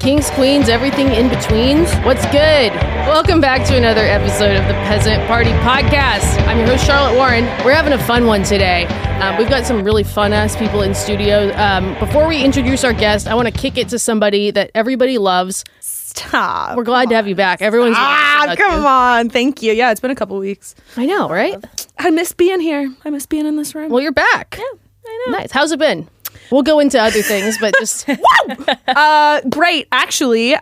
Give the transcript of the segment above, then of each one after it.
kings, queens, everything in betweens. What's good? Welcome back to another episode of the Peasant Party Podcast. I'm your host, Charlotte Warren. We're having a fun one today. We've got some really fun-ass people in studio. Before we introduce our guest, I want to kick it to somebody that everybody loves. Stop. We're glad to have you back. Everyone's come on. Thank you. Yeah, it's been a couple weeks. I know, right? I miss being here. I miss being in this room. Well, you're back. Yeah, I know. Nice. How's it been? We'll go into other things, but just... Great, actually.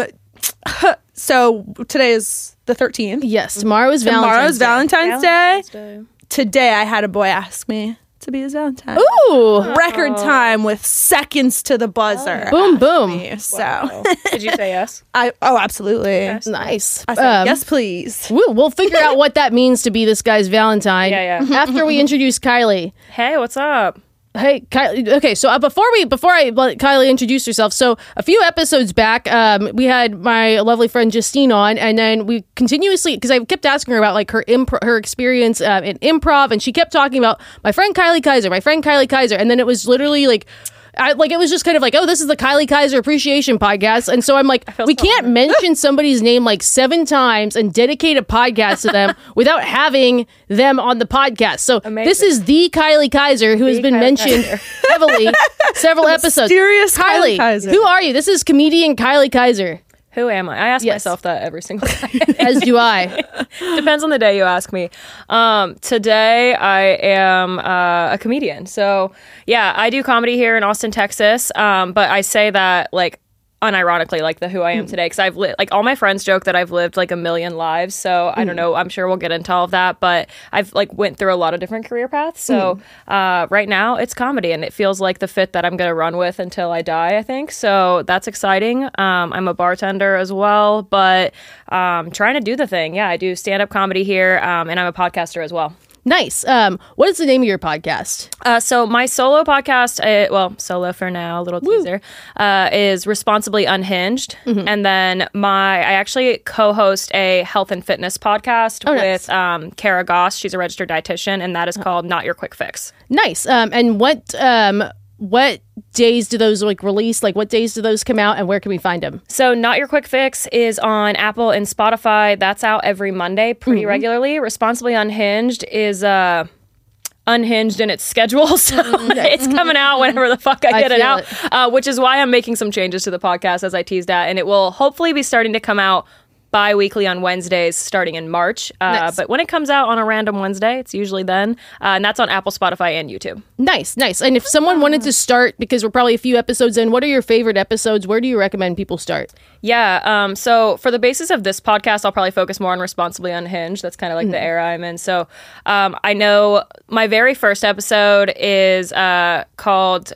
So today is the 13th. Yes, tomorrow is Valentine's Day. Today I had a boy ask me to be his Valentine. Ooh. Record time with seconds to the buzzer. Boom, boom. So Did you say yes? Absolutely. Nice. I said, yes, please. We'll figure out what that means to be this guy's Valentine. Yeah. After we introduce Kylie. Hey, what's up? Hey, Kylie. Okay, so before I let Kylie introduce herself, so a few episodes back, we had my lovely friend Justine on, and then we continuously, because I kept asking her about like her experience in improv, and she kept talking about my friend Kylie Kaiser, and then it was literally like. It was just kind of like, oh, this is the Kylie Kaiser Appreciation Podcast. And so I'm like, we can't mention somebody's name like 7 times and dedicate a podcast to them without having them on the podcast. So This is the Kylie Kaiser who has been mentioned heavily several episodes. Mysterious Kylie Kaiser. Who are you? This is comedian Kylie Kaiser. Who am I? I ask myself that every single day. As do I. Depends on the day you ask me. Today I am a comedian. So yeah, I do comedy here in Austin, Texas. But I say that like unironically, like the who I am today, because I've like all my friends joke that I've lived like a million lives. So I don't know. I'm sure we'll get into all of that, but I've like went through a lot of different career paths. So right now it's comedy, and it feels like the fit that I'm going to run with until I die, I think. So that's exciting. I'm a bartender as well, but trying to do the thing. Yeah, I do stand-up comedy here, and I'm a podcaster as well. Nice. What is the name of your podcast? So my solo podcast, solo for now, a little teaser, is Responsibly Unhinged. And then I actually co-host a health and fitness podcast with Kara Goss. She's a registered dietitian, and that is called Not Your Quick Fix. Nice. And what days do those like release? Like what days do those come out, and where can we find them? So Not Your Quick Fix is on Apple and Spotify. That's out every Monday pretty regularly. Responsibly Unhinged is unhinged in its schedule. So it's coming out whenever the fuck I get it out, which is why I'm making some changes to the podcast as I teased at. And it will hopefully be starting to come out bi-weekly on Wednesdays starting in March. Nice. But when it comes out on a random Wednesday, it's usually then. And that's on Apple, Spotify, and YouTube. Nice. And if someone wanted to start, because we're probably a few episodes in, what are your favorite episodes? Where do you recommend people start? Yeah. So for the basis of this podcast, I'll probably focus more on Responsibly Unhinged. That's kind of like the era I'm in. So I know my very first episode is called,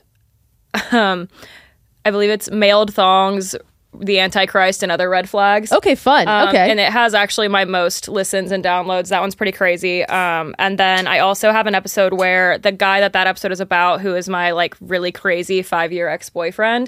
I believe it's Mailed Thongs, The Antichrist and Other Red Flags. Okay, fun. Okay. And it has actually my most listens and downloads. That one's pretty crazy. And then I also have an episode where the guy that episode is about, who is my like really crazy 5-year ex-boyfriend,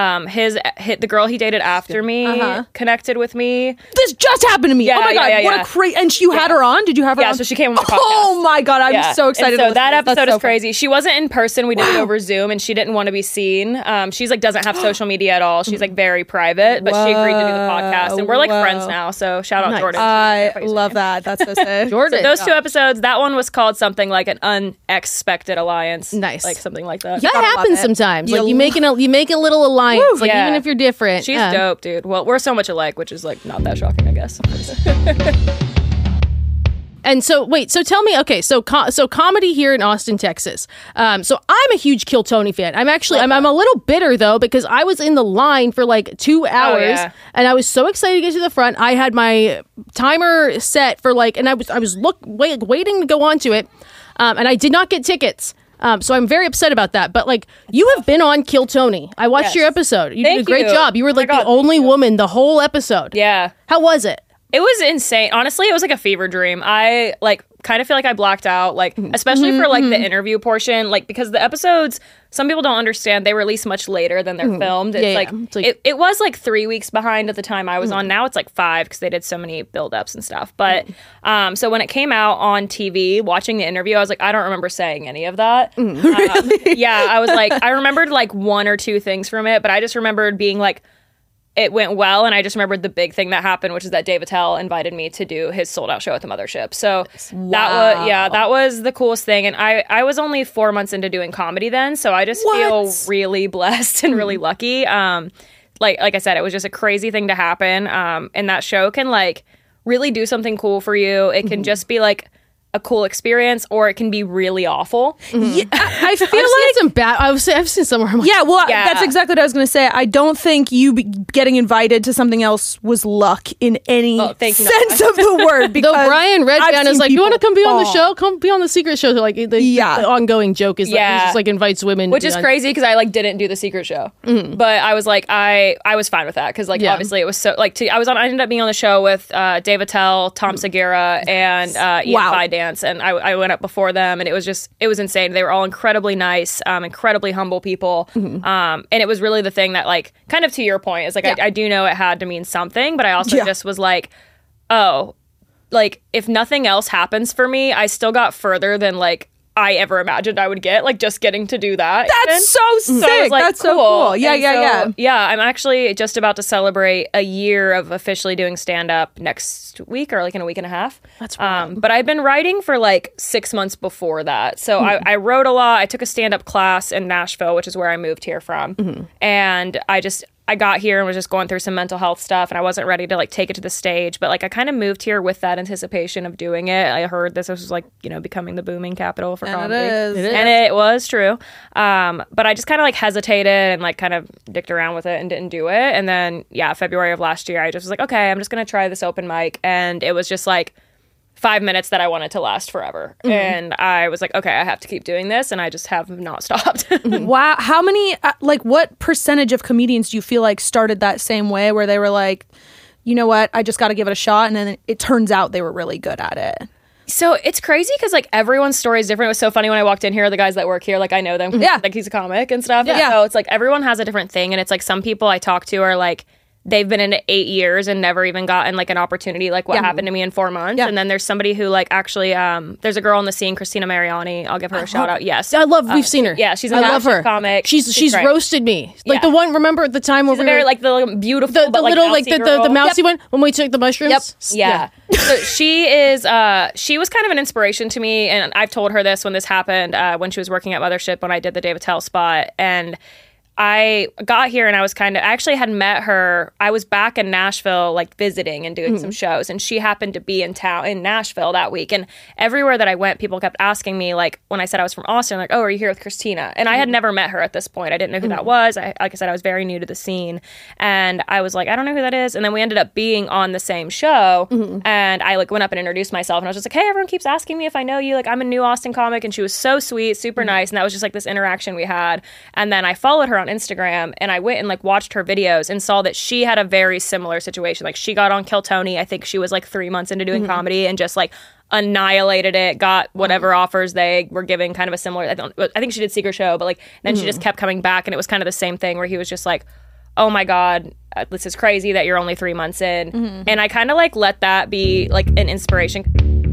the girl he dated after me connected with me. This just happened to me. Yeah, oh my God. What a crazy. And you had her on? Did you have her on? Yeah, so she came on my podcast. Oh my God. I'm so excited. And so that episode is crazy. She wasn't in person. We did it over Zoom, and she didn't want to be seen. She's like doesn't have social media at all. She's like very private. But she agreed to do the podcast, and we're like friends now. So shout out Jordan. I love that. That's so sick. Jordan. So those 2 episodes. That one was called something like an unexpected alliance. Nice, like something like that. That happens sometimes. Like you make a little alliance. Like even if you're different. She's dope, dude. Well, we're so much alike, which is like not that shocking, I guess. And so, so tell me, okay, so comedy here in Austin, Texas. So I'm a huge Kill Tony fan. I'm actually, I'm a little bitter though, because I was in the line for like 2 hours and I was so excited to get to the front. I had my timer set for like, and I was waiting to go onto it. And I did not get tickets. So I'm very upset about that. But like, you have been on Kill Tony. I watched your episode. You did a great job. You were like the only woman the whole episode. Yeah. How was it? It was insane. Honestly, it was like a fever dream. I like kind of feel like I blacked out, like especially for like the interview portion, like because the episodes, some people don't understand, they release much later than they're filmed. It's it was like 3 weeks behind at the time I was on. Now it's like 5 because they did so many build-ups and stuff. But so when it came out on TV, watching the interview, I was like, I don't remember saying any of that. Really? Yeah, I was like, I remembered like 1 or 2 things from it, but I just remembered being like, it went well, and I just remembered the big thing that happened, which is that Dave Attell invited me to do his sold out show at the Mothership. So that was the coolest thing. And I was only 4 months into doing comedy then, so I just feel really blessed and really lucky. Like I said, it was just a crazy thing to happen. And that show can like really do something cool for you. It can just be like a cool experience, or it can be really awful. Yeah, I feel I've seen some bad. I've seen somewhere. I'm like, that's exactly what I was going to say. I don't think you getting invited to something else was luck in any sense of the word. Because though Brian Redban is like, you want to come be on the fall. show? Come be on the secret show. So like the ongoing joke is that he just like invites women, which is crazy because I like didn't do the secret show, but I was like I was fine with that because like obviously it was so like I ended up being on the show with Dave Attell, Tom Segura, and Ian Fidance. And I went up before them, and it was insane. They were all incredibly nice, incredibly humble people. And it was really the thing that, like, kind of to your point, is like, I do know it had to mean something, but I also just was like, oh, like, if nothing else happens for me, I still got further than, like, I ever imagined I would get, like, just getting to do that. That's so sick. So I was like, that's so cool. Yeah. Yeah, I'm actually just about to celebrate a year of officially doing stand-up next week, or like in a week and a half. That's wild. But I've been writing for like 6 months before that. So I wrote a lot. I took a stand-up class in Nashville, which is where I moved here from. And I got here and was just going through some mental health stuff, and I wasn't ready to like take it to the stage, but like I kind of moved here with that anticipation of doing it. I heard this was like, you know, becoming the booming capital for comedy. It is. And it was true. But I just kind of like hesitated and like kind of dicked around with it and didn't do it. And then February of last year, I just was like, okay, I'm just going to try this open mic. And it was just like 5 minutes that I wanted to last forever. And I was like, okay, I have to keep doing this. And I just have not stopped. Wow. How many, what percentage of comedians do you feel like started that same way, where they were like, you know what, I just got to give it a shot, and then it turns out they were really good at it? So it's crazy because like everyone's story is different. It was so funny when I walked in here, the guys that work here, like I know them. Yeah. Like he's a comic and stuff. Yeah. So it's like everyone has a different thing. And it's like some people I talk to are like, they've been in it 8 years and never even gotten like an opportunity like what happened to me in 4 months. And then there's somebody who like actually there's a girl on the scene, Christina Mariani. I'll give her a shout out. Yes. I love we've seen her. Yeah, she's a I love her. comic. She's great. roasted me. Like the one, remember at the time where She's very like the beautiful the but, little like like the mousy one when we took the mushrooms. Yeah. So she was kind of an inspiration to me, and I've told her this when this happened, when she was working at Mothership when I did the Dave Attell spot. And I got here and I actually had met her. I was back in Nashville, like visiting and doing some shows, and she happened to be in town in Nashville that week. And everywhere that I went, people kept asking me, like when I said I was from Austin, like, oh, are you here with Christina? And I had never met her at this point. I didn't know who that was. Like I said, I was very new to the scene, and I was like, I don't know who that is. And then we ended up being on the same show, and I like went up and introduced myself, and I was just like, hey, everyone keeps asking me if I know you. Like I'm a new Austin comic, and she was so sweet, super nice, and that was just like this interaction we had. And then I followed her on Instagram, and I went and like watched her videos and saw that she had a very similar situation. Like she got on Kill Tony. I think she was like 3 months into doing comedy and just like annihilated it, got whatever offers they were giving, kind of a similar, I think she did Secret Show, but like then she just kept coming back, and it was kind of the same thing where he was just like, oh my God, this is crazy that you're only 3 months in. And I kind of like let that be like an inspiration.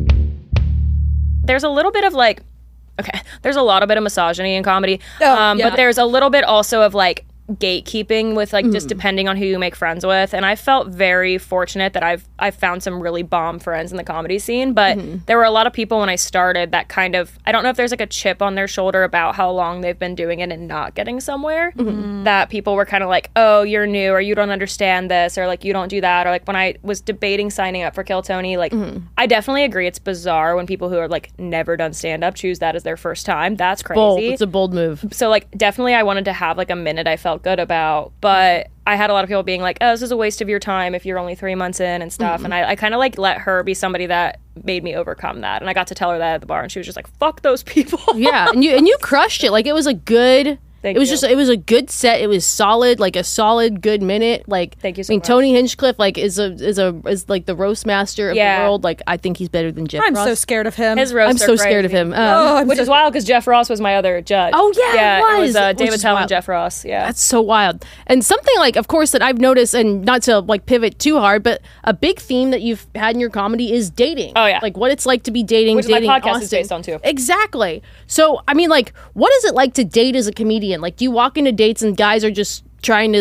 There's a little bit of like, there's a lot of bit of misogyny in comedy, but there's a little bit also of like gatekeeping with like just depending on who you make friends with. And I felt very fortunate that I've found some really bomb friends in the comedy scene, but there were a lot of people when I started that kind of, I don't know if there's like a chip on their shoulder about how long they've been doing it and not getting somewhere, that people were kind of like, oh, you're new, or you don't understand this, or like you don't do that. Or like when I was debating signing up for Kill Tony, like I definitely agree it's bizarre when people who are like never done stand-up choose that as their first time. That's crazy. Bold. It's a bold move. So like definitely I wanted to have like a minute I felt good about, but I had a lot of people being like, oh, this is a waste of your time if you're only 3 months in and stuff. And I kind of like let her be somebody that made me overcome that. And I got to tell her that at the bar, and she was just like, fuck those people. Yeah. And you crushed it. Like it was a good Thank it was you. just, it was a good set. It was solid, like a solid, good minute. Like, Thank you so I mean, much. Tony Hinchcliffe, like, is like the roast master of the Yeah. world. Like, I think he's better than Jeff I'm Ross. so scared of him. His roasts I'm so are scared of crazy. him. Which is wild because Jeff Ross was my other judge. Oh, yeah, it was. Which David is Tell and wild. Jeff Ross. Yeah. That's so wild. And something like, of course, that I've noticed, and not to like pivot too hard, but a big theme that you've had in your comedy is dating. Oh, yeah. Like what it's like to be dating. Which my dating podcast Austin. is based on, too. Exactly. So, I mean, like, what is it like to date as a comedian? Like, do you walk into dates and guys are just trying to like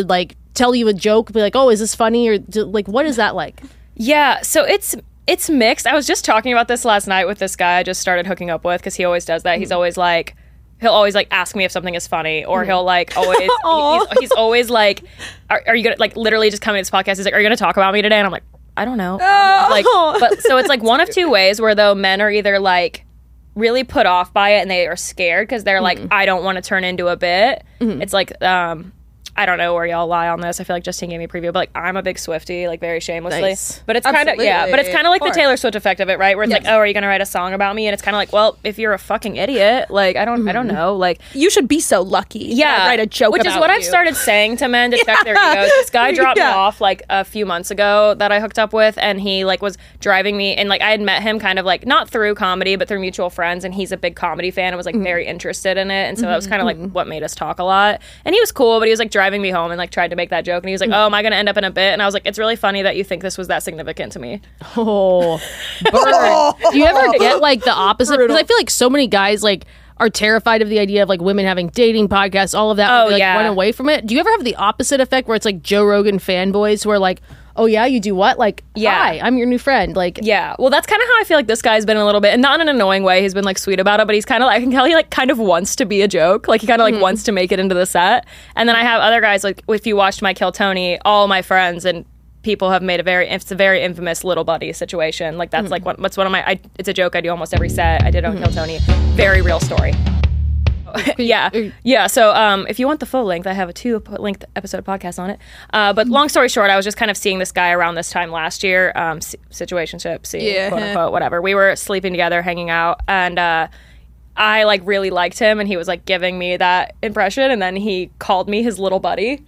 tell you a joke, be like, oh, is this funny? Or like, what is that like? Yeah, so it's mixed. I was just talking about this last night with this guy I just started hooking up with, because he always does that. He's always like, he'll always like ask me if something is funny, or he'll like always he's always like, are you gonna like literally just coming to this podcast? He's like, are you gonna talk about me today? And I'm like, I don't know. Like, but so it's like one of two ways where though men are either like really put off by it and they are scared because they're like, I don't want to turn into a bit. It's like I don't know where y'all lie on this. I feel like Justine gave me a preview, but like I'm a big Swiftie, like very shamelessly. Nice. But it's kind of but it's kind of like the Taylor Swift effect of it, right? Where it's like, oh, are you gonna write a song about me? And it's kind of like, well, if you're a fucking idiot, like I don't know, like You should be so lucky. yeah, write a joke, which is about what you. I've started saying to men to check their egos. This guy dropped me off like a few months ago that I hooked up with, and he like was driving me, and like I had met him kind of like not through comedy, but through mutual friends, and he's a big comedy fan and was like very interested in it, and so that was kind of like what made us talk a lot. And he was cool, but he was like driving me home and like tried to make that joke, and he was like, oh, am I gonna end up in a bit? And I was like, it's really funny that you think this was that significant to me. Oh, burn. Do you ever get like the opposite? Because I feel like so many guys like are terrified of the idea of like women having dating podcasts, all of that. Oh, like, yeah. run away from it. Do you ever have the opposite effect where it's like Joe Rogan fanboys who are like, oh yeah, you do what? Like, hi, I'm your new friend. Like, Yeah, well, that's kind of how I feel like this guy's been a little bit, and not in an annoying way. He's been like sweet about it, but he's kind of like, I can tell he like kind of wants to be a joke. Like he kind of like wants to make it into the set. And then I have other guys like, if you watched My Kill Tony, all my friends and people have made it's a very infamous little buddy situation. Like that's like what's one of my it's a joke I do almost every set. I did on Kill Tony. Very real story. Yeah. So if you want the full length, I have a 2-length episode podcast on it. But long story short, I was just kind of seeing this guy around this time last year, situationship, quote unquote, whatever. We were sleeping together, hanging out, and I like really liked him, and he was like giving me that impression, and then he called me his little buddy.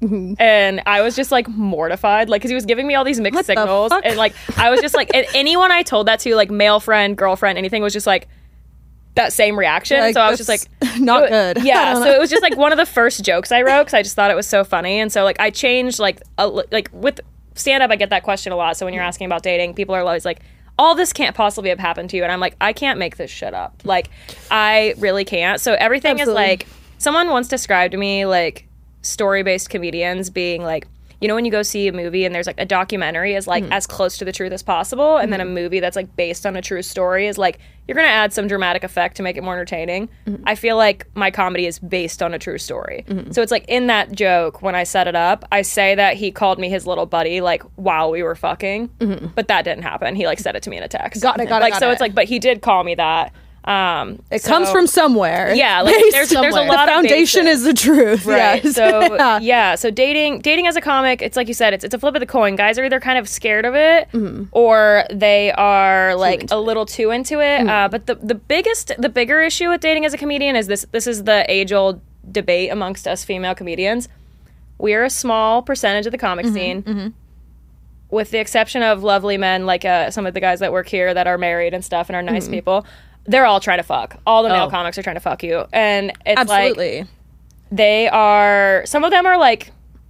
And I was just like mortified, like because he was giving me all these mixed signals, and like I was just like, and anyone I told that to, like male friend, girlfriend, anything, was just like that same reaction. Like, so I was just like, not good. Yeah. So it was just like one of the first jokes I wrote because I just thought it was so funny, and so like I changed like with stand up, I get that question a lot. So when you're asking about dating, people are always like, all this can't possibly have happened to you, and I'm like, I can't make this shit up. Like I really can't. So everything is like, someone once described to me like story-based comedians being like, you know, when you go see a movie and there's like a documentary is like as close to the truth as possible, and then a movie that's like based on a true story is like, you're gonna add some dramatic effect to make it more entertaining. I feel like my comedy is based on a true story. So it's like in that joke, when I set it up, I say that he called me his little buddy like while we were fucking, but that didn't happen. He like said it to me in a text. Got it. It's like, but he did call me that. It comes from somewhere. Yeah, like there's a lot the of foundation basis. is the truth. Right. Yes. So so dating as a comic, it's like you said, it's a flip of the coin. Guys are either kind of scared of it or they are like a little too into it. But the bigger issue with dating as a comedian is this is the age-old debate amongst us female comedians. We're a small percentage of the comic scene. With the exception of lovely men like some of the guys that work here that are married and stuff and are nice people. They're all trying to fuck. All the male comics are trying to fuck you. And it's like, they are, some of them are like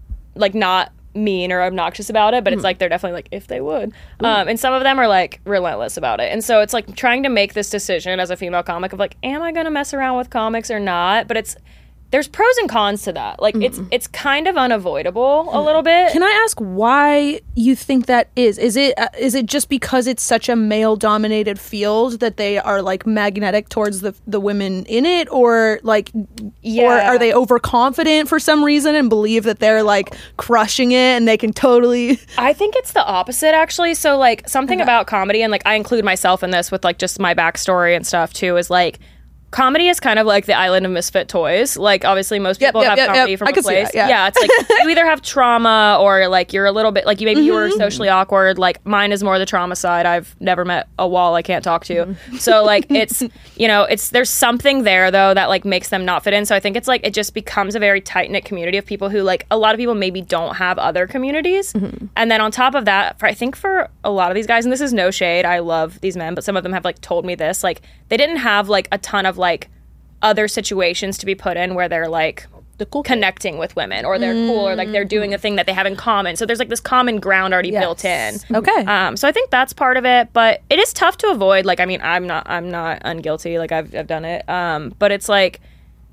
not mean or obnoxious about it, but it's like, they're definitely like, if they would. And some of them are like relentless about it. And so it's like trying to make this decision as a female comic of like, am I going to mess around with comics or not? But there's pros and cons to that. Like it's kind of unavoidable a little bit. Can I ask why you think that is? Is it just because it's such a male dominated field that they are like magnetic towards the women in it, or like, or are they overconfident for some reason and believe that they're like crushing it and they can totally? I think it's the opposite actually. So like something about comedy, and like I include myself in this with like just my backstory and stuff too, is like, comedy is kind of like the island of misfit toys. Like, obviously, most people have comedy from a place. Yeah, it's like you either have trauma or like you're a little bit like you were socially awkward. Like mine is more the trauma side. I've never met a wall I can't talk to. So like it's there's something there though that like makes them not fit in. So I think it's like it just becomes a very tight knit community of people who like a lot of people maybe don't have other communities. And then on top of that, I think for a lot of these guys, and this is no shade, I love these men, but some of them have like told me this, like they didn't have like a ton of like other situations to be put in where they're like the cool connecting with women, or they're cool, or like they're doing a thing that they have in common. So there's like this common ground already built in. Okay. So I think that's part of it, but it is tough to avoid. Like, I mean, I'm not unguilty. Like I've done it. But it's like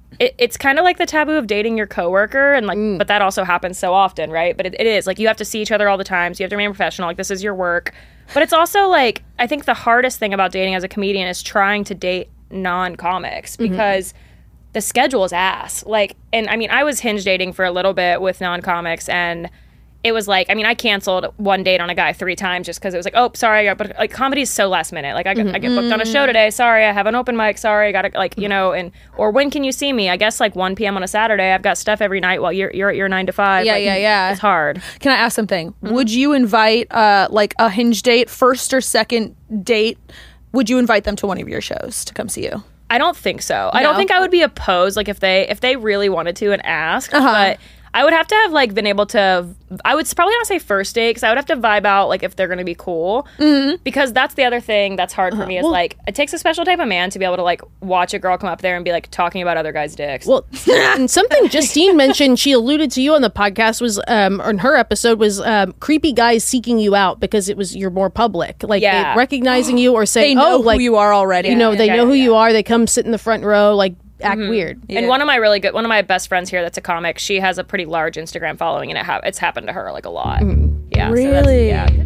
it's kind of like the taboo of dating your coworker, and like, but that also happens so often, right? But it is like you have to see each other all the time, so you have to remain professional. Like this is your work, but it's also like I think the hardest thing about dating as a comedian is trying to date non-comics because the schedule is ass. Like, and I mean, I was hinge dating for a little bit with non-comics, and it was like, I mean, I canceled one date on a guy 3 times just because it was like, oh, sorry, but like comedy is so last minute. Like I get booked on a show today. Sorry, I have an open mic. Sorry, I gotta like, you know, and or when can you see me? I guess like 1 p.m. on a Saturday. I've got stuff every night while you're at your 9 to 5. Yeah, like, yeah. It's hard. Can I ask something? Would you invite like a hinge date, first or second date? Would you invite them to one of your shows to come see you? I don't think so. I don't think I would be opposed, like if they really wanted to and asked, but I would have to have like been able to. I would probably not say first date because I would have to vibe out like if they're going to be cool. Because that's the other thing that's hard for me is like it takes a special type of man to be able to like watch a girl come up there and be like talking about other guys' dicks. Well, and something Justine mentioned, she alluded to you on the podcast was, on her episode was creepy guys seeking you out because you're more public, like they recognizing you or saying, they know oh, like who you are already. You know, they know who you are. They come sit in the front row, like. Act weird. And one of my best friends here that's a comic, she has a pretty large Instagram following, and it's happened to her like a lot. Yeah, really? So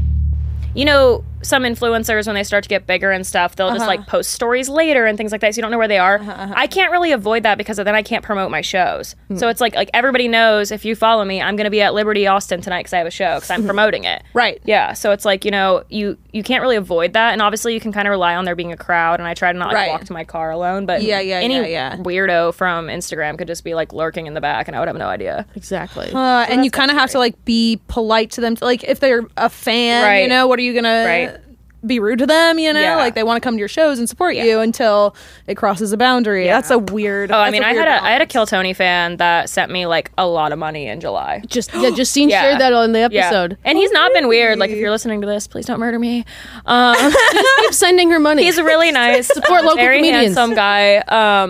you know, some influencers when they start to get bigger and stuff, they'll just like post stories later and things like that, so you don't know where they are. I can't really avoid that because then I can't promote my shows. So it's like everybody knows if you follow me, I'm going to be at Liberty Austin tonight because I have a show because I'm promoting it. Right. Yeah. So it's like, you know, you can't really avoid that, and obviously you can kind of rely on there being a crowd. And I try to not like walk to my car alone, but any weirdo from Instagram could just be like lurking in the back, and I would have no idea. Exactly. And you kind of have to like be polite to them. Like if they're a fan, you know, what are you gonna? Be rude to them, you know, like they want to come to your shows and support you until it crosses a boundary. That's a weird. Oh, I mean, I had a Kill Tony fan that sent me like a lot of money in July. Justine shared that on the episode, and he's not been weird. Like if you're listening to this, please don't murder me. Just keep sending her money. He's really nice. Support local very comedians. Handsome guy.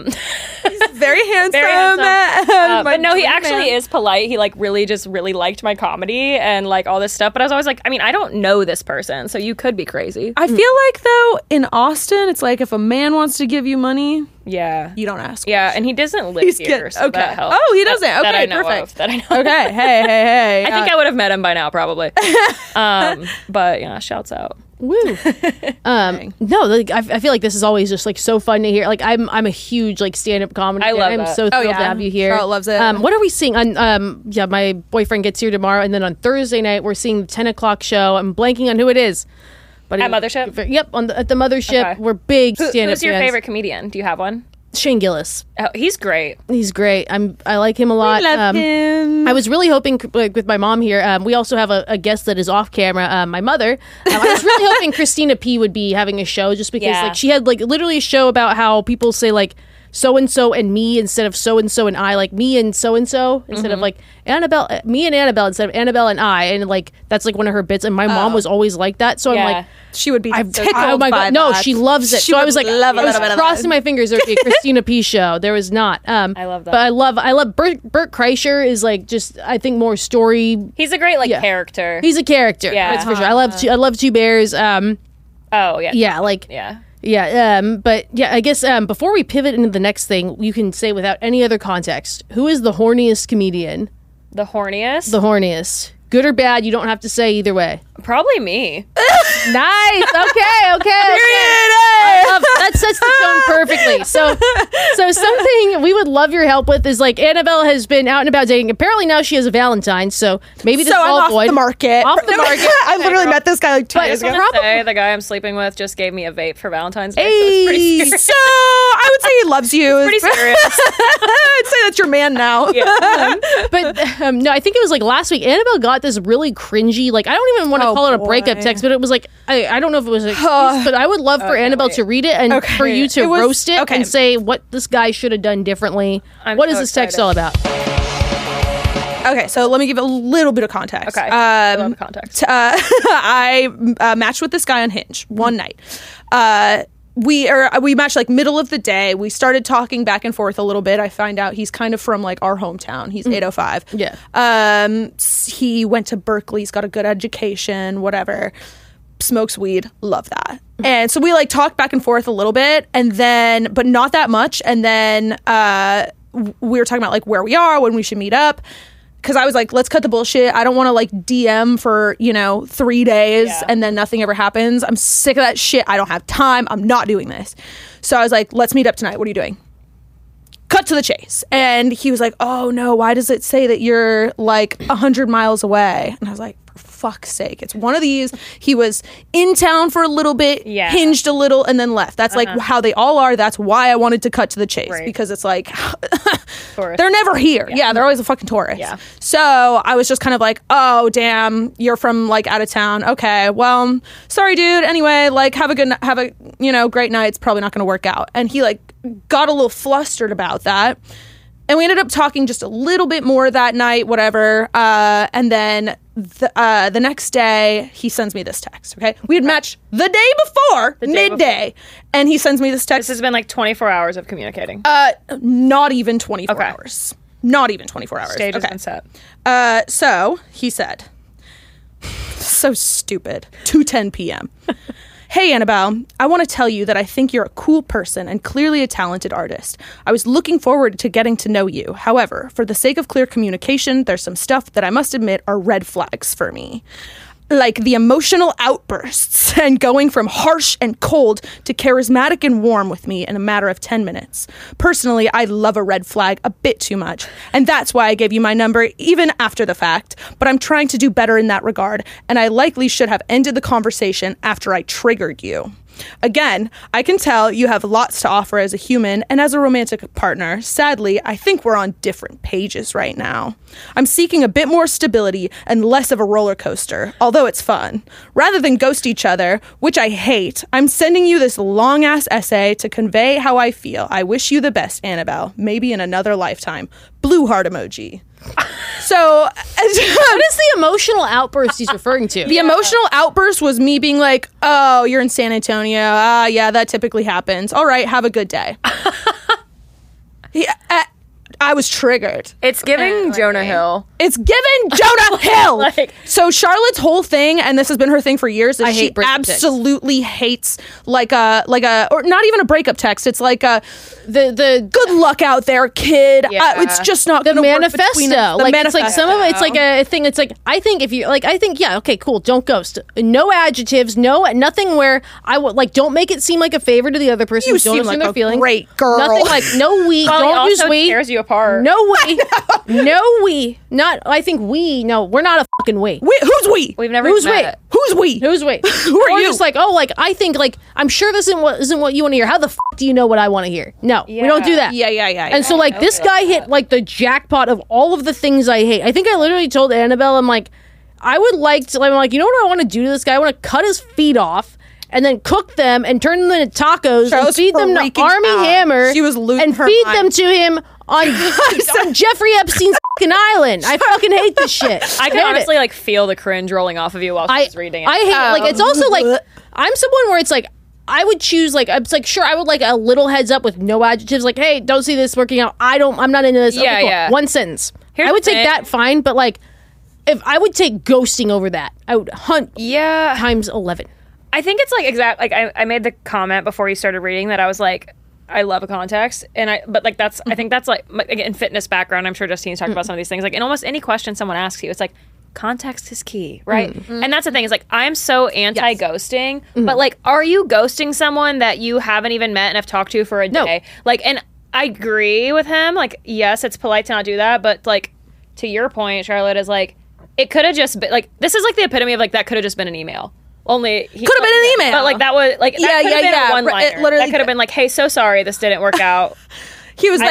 He's very handsome. But no, he actually is polite. He like really liked my comedy and like all this stuff. But I was always like, I mean, I don't know this person, so you could be crazy. I feel like though in Austin, it's like if a man wants to give you money, you don't ask. Yeah, and he doesn't live here, so that helps. Oh, he doesn't. That I know perfect. of, that I know. Okay, hey. I think I would have met him by now, probably. But yeah, shouts out. Woo. No, like, I feel like this is always just like so fun to hear. Like I'm a huge like stand-up comedy fan. I'm so thrilled to have you here. Charlotte loves it. What are we seeing on my boyfriend gets here tomorrow, and then on Thursday night we're seeing the 10 o'clock show. I'm blanking on who it is. But at Mothership? Yep, at the Mothership. Okay. We're big stand-up Who's your fans. favorite comedian? Do you have one? Shane Gillis. Oh, he's great. He's great. I like him a lot. We love him. I was really hoping, like, with my mom here, we also have a guest that is off camera, my mother. I was really hoping Christina P would be having a show just because like she had like literally a show about how people say like so-and-so and me instead of so-and-so and I, like me and so-and-so instead of like Annabelle, me and Annabelle instead of Annabelle and I, and like that's like one of her bits, and my mom was always like that, so I'm like, she would be tickled oh my god, no, she loves it. So I was like, I was crossing my fingers there would be a Christina P show. There was not. I love that. But I love Bert Kreischer is like just, I think, more story. He's a great like character. He's a character. Yeah, that's for sure. I love Two Bears. But yeah, I guess before we pivot into the next thing, you can say without any other context, who is the horniest comedian? The horniest? The horniest. Good or bad, you don't have to say either way. Probably me. Nice. Okay. That sets the tone perfectly. So something we would love your help with is like Annabelle has been out and about dating. Apparently now she has a Valentine. So maybe this is all off void. the market. Off the market. I literally met this guy like 2 years ago. The guy I'm sleeping with just gave me a vape for Valentine's Day. So it's pretty serious. So I would say he loves you. It's pretty serious. I'd say that's your man now. Yeah. But no, I think it was like last week. Annabelle got this really cringy, like I don't even want to call it a breakup text, but it was like I don't know if it was an excuse, but I would love for Annabelle to read it and for you to roast it and say what this guy should have done differently. What is this text all about? Okay, so let me give a little bit of context. Okay, I love context. I matched with this guy on Hinge one night. We matched like middle of the day. We started talking back and forth a little bit. I find out he's kind of from like our hometown. He's 805. Yeah. He went to Berkeley. He's got a good education, whatever. smokes weed, love that. And so we like talked back and forth a little bit, and then, but not that much. And then we were talking about like where we are, when we should meet up. Because I was like, let's cut the bullshit. I don't want to like DM for, 3 days and then nothing ever happens. I'm sick of that shit. I don't have time. I'm not doing this. So I was like, let's meet up tonight. What are you doing? Cut to the chase. And he was like, oh no, why does it say that you're like 100 miles away? And I was like, for fuck's sake, it's one of these. He was in town for a little bit, hinged a little, and then left. That's like how they all are. That's why I wanted to cut to the chase, because it's like they're never here. Yeah, they're always a fucking tourist. Yeah. So I was just kind of like, oh damn, you're from like out of town. Okay, well, sorry dude. Anyway, like have a great night. It's probably not going to work out. And he like got a little flustered about that. And we ended up talking just a little bit more that night, whatever. And then the next day, he sends me this text, okay? We had matched the day before, midday. And he sends me this text. This has been like 24 hours of communicating. Not even 24 hours. Not even 24 hours. Stage has been set. So he said, so stupid, 2:10 p.m. Hey, Annabelle, I want to tell you that I think you're a cool person and clearly a talented artist. I was looking forward to getting to know you. However, for the sake of clear communication, there's some stuff that I must admit are red flags for me. Like the emotional outbursts and going from harsh and cold to charismatic and warm with me in a matter of 10 minutes. Personally, I love a red flag a bit too much, and that's why I gave you my number even after the fact, but I'm trying to do better in that regard, and I likely should have ended the conversation after I triggered you. Again, I can tell you have lots to offer as a human and as a romantic partner. Sadly, I think we're on different pages right now. I'm seeking a bit more stability and less of a roller coaster, although it's fun. Rather than ghost each other, which I hate, I'm sending you this long-ass essay to convey how I feel. I wish you the best, Annabelle. Maybe in another lifetime. Blue heart emoji. So what is the emotional outburst he's referring to? The emotional outburst was me being like, oh, you're in San Antonio. Yeah, that typically happens. All right, have a good day. I was triggered. It's giving Jonah Hill. It's giving Jonah Hill. So Charlotte's whole thing, and this has been her thing for years, is she absolutely hates like a or not even a breakup text. It's like the good luck out there, kid. It's just not the manifesto. Like it's like some of it's like a thing. It's like I think if you like, I think okay, cool. Don't ghost. No adjectives. No nothing where I would like. Don't make it seem like a favor to the other person. You seem like a great girl. Nothing like no we. Don't use we. Tears you apart. No we. No we. Not. I think we. No, we're not a fucking we. Who's we? We've never Who's met. Who's we? Who's we? Who are or you? Just like I think I'm sure this isn't what you want to hear. How the fuck do you know what I want to hear? No, we don't do that. Yeah. And so this guy hit like the jackpot of all of the things I hate. I think I literally told Annabelle, I'm like, I would like to. I'm like, you know what I want to do to this guy? I want to cut his feet off and then cook them and turn them into tacos and feed them to Army Hammer. She was losing her feed mind. them to him on Jeffrey Epstein's fucking island. I fucking hate this shit. I can honestly like feel the cringe rolling off of you while I was reading it. I hate like it's also like I'm someone where it's like I would choose like it's like sure I would like a little heads up with no adjectives like hey don't see this working out I'm not into this. Okay, cool. One sentence. I would take that fine, but like if I would take ghosting over that, I would hunt times 11. I think it's like I made the comment before you started reading that I was like I love a context but like that's I think that's like in fitness background I'm sure Justine's talked about some of these things like in almost any question someone asks you it's like context is key, right? And that's the thing is like I'm so anti-ghosting but like are you ghosting someone that you haven't even met and have talked to for a day? Like and I agree with him like yes it's polite to not do that but like to your point Charlotte is like it could have just been like this is like the epitome of like that could have just been an email. Only he could have been an email, but like that was like that could have been a one-liner. That could have been like, "Hey, so sorry, this didn't work out." He was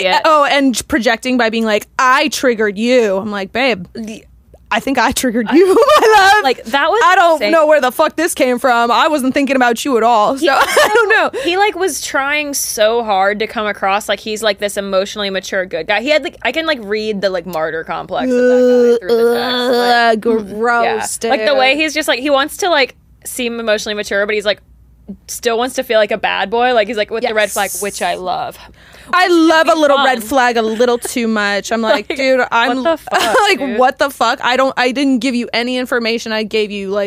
and projecting by being like, "I triggered you." I'm like, babe, I think I triggered you, my love. Like that was. I don't know where the fuck this came from. I wasn't thinking about you at all. So I don't know. He like was trying so hard to come across like he's like this emotionally mature good guy. He had like I can like read the like martyr complex of that guy through the text. Like, gross. Like the way he's just like he wants to like seem emotionally mature, but he's like still wants to feel like a bad boy. Like he's like with the red flag, which I love. I love a little red flag a little too much. I'm like, dude, I'm what the fuck, like, dude? what the fuck? I didn't give you any information. I gave you like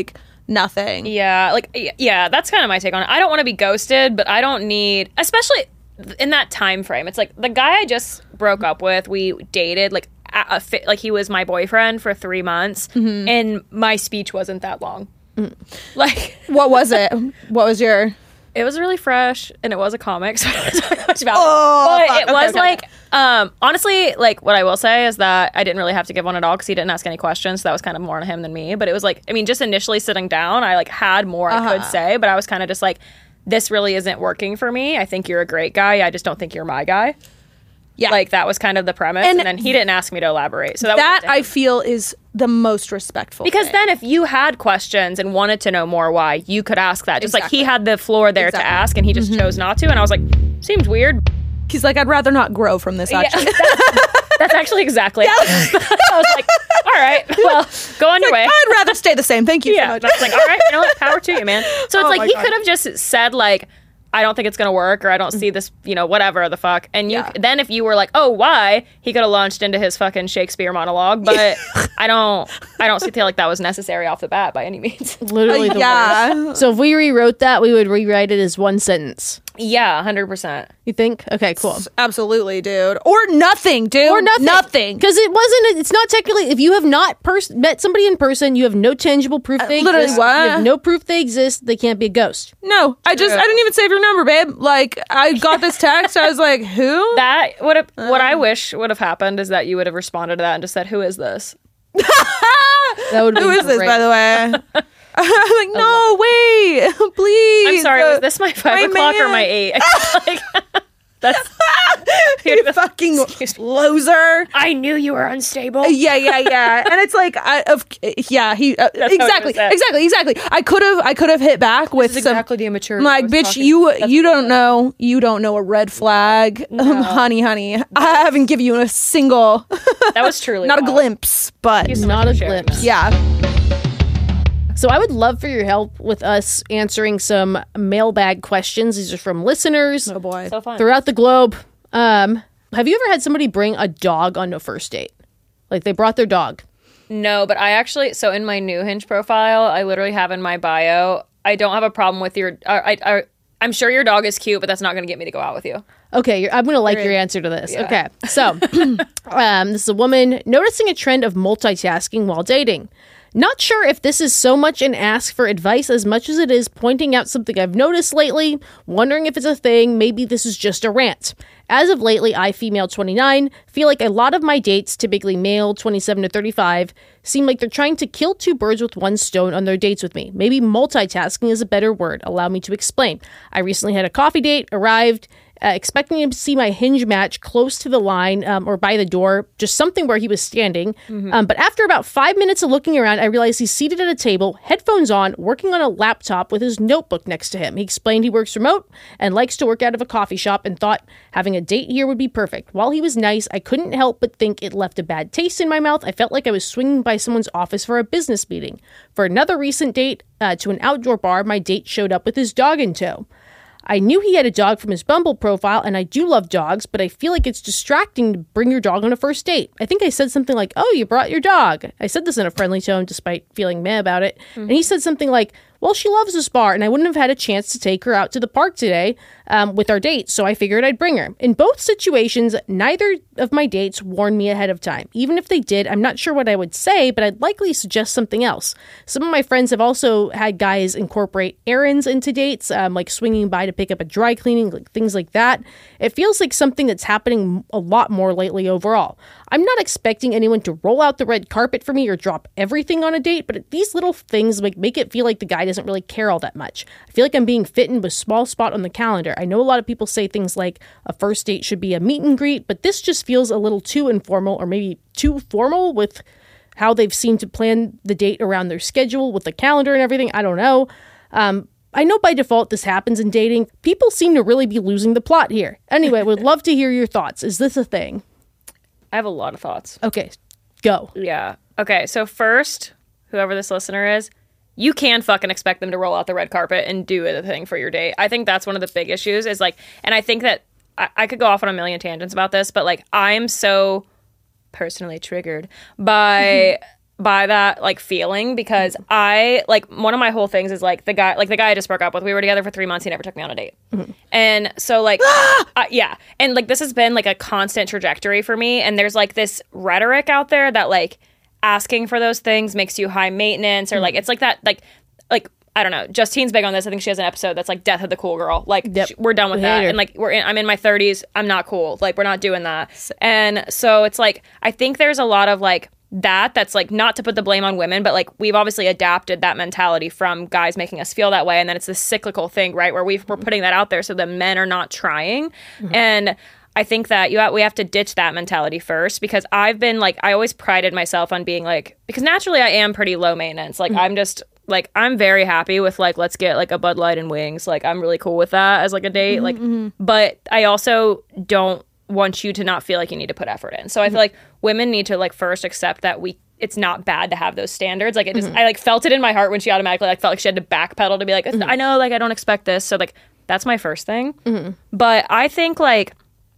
nothing. Yeah, like, yeah, that's kind of my take on it. I don't want to be ghosted, but I don't need, especially in that time frame. It's like the guy I just broke up with, we dated, like, like he was my boyfriend for 3 months, and my speech wasn't that long. Like, What was it? What was your... it was really fresh, and it was a comic, so I don't want to talk much about it. Oh, But fuck. it Okay, was okay, like, honestly, like, what I will say is that I didn't really have to give one at all because he didn't ask any questions, so that was kind of more on him than me. But it was like, I mean, just initially sitting down, I like had more I could say, but I was kind of just like, this really isn't working for me. I think you're a great guy. I just don't think you're my guy. Yeah. Like, that was kind of the premise, and then he didn't ask me to elaborate. So that That, was I feel, is the most respectful because thing. then if you had questions and wanted to know more why, you could ask that. Just like Exactly. he had the floor there to Exactly. ask, and he just chose not to. And I was like, seems weird. He's like, I'd rather not grow from this, actually. That's actually exactly. I was like, all right, well, go on your way. I'd rather stay the same. Thank you so Yeah, much. that's like, all right, you know what? Power to you, man. So it's Oh like my he God. could have just said like, I don't think it's gonna work, or I don't see this, you know, whatever the fuck. And you Yeah. then if you were like, oh, why? He could have launched into his fucking Shakespeare monologue. But I don't feel like that was necessary off the bat by any means. Literally the Yeah. worst. So if we rewrote that, we would rewrite it as one sentence. Yeah, 100%. You think? Okay, cool. Absolutely, dude. Or nothing, dude. Or nothing. Nothing. Because it's not technically, if you have not met somebody in person, you have no tangible proof they literally, exist. what? You have no proof they exist, they can't be a ghost. No, I didn't even save your number, babe. Like, I got this text. I was like, who? That would have what I wish would have happened is that you would have responded to that and just said, "Who is this?" That would be Who is this, great. by the way? I'm like, no, wait, please. I'm sorry, was this my 5 o'clock or man. my 8? Like, that's You fucking loser. I knew you were unstable. Yeah. And it's like, exactly. I could have hit back with some. the immature. I'm like, bitch, you don't know a red flag, honey. I haven't given you a single, That was truly not a wild. glimpse, but Thank you so Not much a for sharing glimpse. that. yeah. So I would love for your help with us answering some mailbag questions. These are from listeners Oh boy. So fun. throughout the globe. Have you ever had somebody bring a dog on a first date? Like they brought their dog. No, but I actually, so in my new Hinge profile, I literally have in my bio, I don't have a problem with your, I'm sure your dog is cute, but that's not going to get me to go out with you. Okay, I'm going to like your answer to this. Yeah. Okay, so this is a woman noticing a trend of multitasking while dating. Not sure if this is so much an ask for advice as much as it is pointing out something I've noticed lately, wondering if it's a thing, maybe this is just a rant. As of lately, I, female 29, feel like a lot of my dates, typically male 27 to 35, seem like they're trying to kill two birds with one stone on their dates with me. Maybe multitasking is a better word. Allow me to explain. I recently had a coffee date, arrived, expecting to see my Hinge match close to the line or by the door, just something where he was standing. But after about 5 minutes of looking around, I realized he's seated at a table, headphones on, working on a laptop with his notebook next to him. He explained he works remote and likes to work out of a coffee shop and thought having a date here would be perfect. While he was nice, I couldn't help but think it left a bad taste in my mouth. I felt like I was swinging by someone's office for a business meeting. For another recent date to an outdoor bar, my date showed up with his dog in tow. I knew he had a dog from his Bumble profile, and I do love dogs, but I feel like it's distracting to bring your dog on a first date. I think I said something like, "Oh, you brought your dog." I said this in a friendly tone, despite feeling meh about it. And he said something like, "Well, she loves this bar, and I wouldn't have had a chance to take her out to the park today with our date, so I figured I'd bring her." In both situations, neither of my dates warned me ahead of time. Even if they did, I'm not sure what I would say, but I'd likely suggest something else. Some of my friends have also had guys incorporate errands into dates, like swinging by to pick up a dry cleaning, like things like that. It feels like something that's happening a lot more lately overall. I'm not expecting anyone to roll out the red carpet for me or drop everything on a date, but these little things make it feel like the guy doesn't really care all that much. I feel like I'm being fit into a small spot on the calendar. I know a lot of people say things like a first date should be a meet and greet, but this just feels a little too informal or maybe too formal with how they've seemed to plan the date around their schedule with the calendar and everything. I don't know. I know by default this happens in dating. People seem to really be losing the plot here. Anyway, would love to hear your thoughts. Is this a thing? I have a lot of thoughts. Okay, go. Yeah. Okay, so first, whoever this listener is, you can fucking expect them to roll out the red carpet and do the thing for your date. I think that's one of the big issues is like, and I think that I could go off on a million tangents about this, but like I'm so personally triggered by by that like feeling because I like one of my whole things is like the guy I just broke up with, we were together for 3 months, he never took me on a date. And so like yeah, and like this has been like a constant trajectory for me, and there's like this rhetoric out there that like asking for those things makes you high maintenance, or like it's like that like I don't know, Justine's big on this. I think she has an episode that's like death of the cool girl, like we're done with that, and like I'm in my 30s, I'm not cool, like we're not doing that. And so it's like I think there's a lot of like that's like not to put the blame on women, but like we've obviously adapted that mentality from guys making us feel that way, and then it's this cyclical thing, right, where we're putting that out there so that men are not trying. And I think that we have to ditch that mentality first, because I've been like, I always prided myself on being like, because naturally I am pretty low maintenance, like I'm just like, I'm very happy with like, let's get like a Bud Light and wings, like I'm really cool with that as like a date, like but I also don't want you to not feel like you need to put effort in. So I feel like women need to like first accept that it's not bad to have those standards. Like it just I like felt it in my heart when she automatically like felt like she had to backpedal to be like, I know, like I don't expect this. So like that's my first thing. But I think like,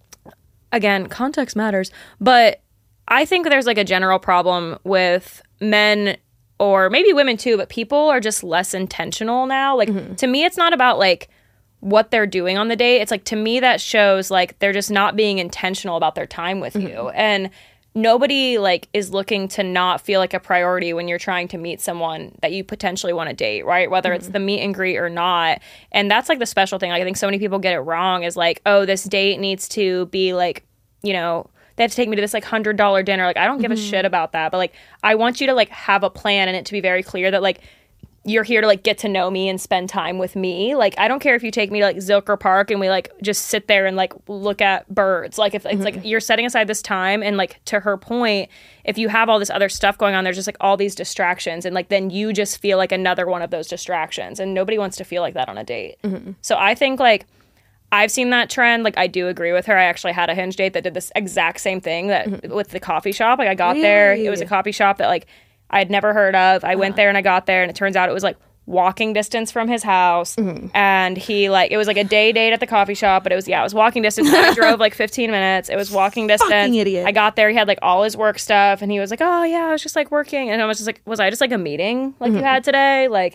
again, context matters, but I think there's like a general problem with men, or maybe women too, but people are just less intentional now. Like to me, it's not about like what they're doing on the date. It's like, to me, that shows like they're just not being intentional about their time with you. And nobody like is looking to not feel like a priority when you're trying to meet someone that you potentially want to date, right? Whether it's the meet and greet or not. And that's like the special thing. Like I think so many people get it wrong, is like, oh, this date needs to be like, you know, they have to take me to this like $100 dinner. Like I don't give a shit about that, but like I want you to like have a plan, and it to be very clear that like you're here to like get to know me and spend time with me. Like I don't care if you take me to like Zilker Park and we like just sit there and like look at birds. Like if it's like you're setting aside this time, and like to her point, if you have all this other stuff going on, there's just like all these distractions, and like then you just feel like another one of those distractions, and nobody wants to feel like that on a date. So I think like I've seen that trend. Like I do agree with her. I actually had a Hinge date that did this exact same thing that with the coffee shop. Like I got there, it was a coffee shop that like I had never heard of. I went there and I got there, and it turns out it was like walking distance from his house. And he like, it was like a day date at the coffee shop, but it was walking distance. I drove like 15 minutes. It was walking distance. Fucking idiot. I got there, he had like all his work stuff, and he was like, oh yeah, I was just like working. And I was just like, was I just like a meeting like you had today? Like,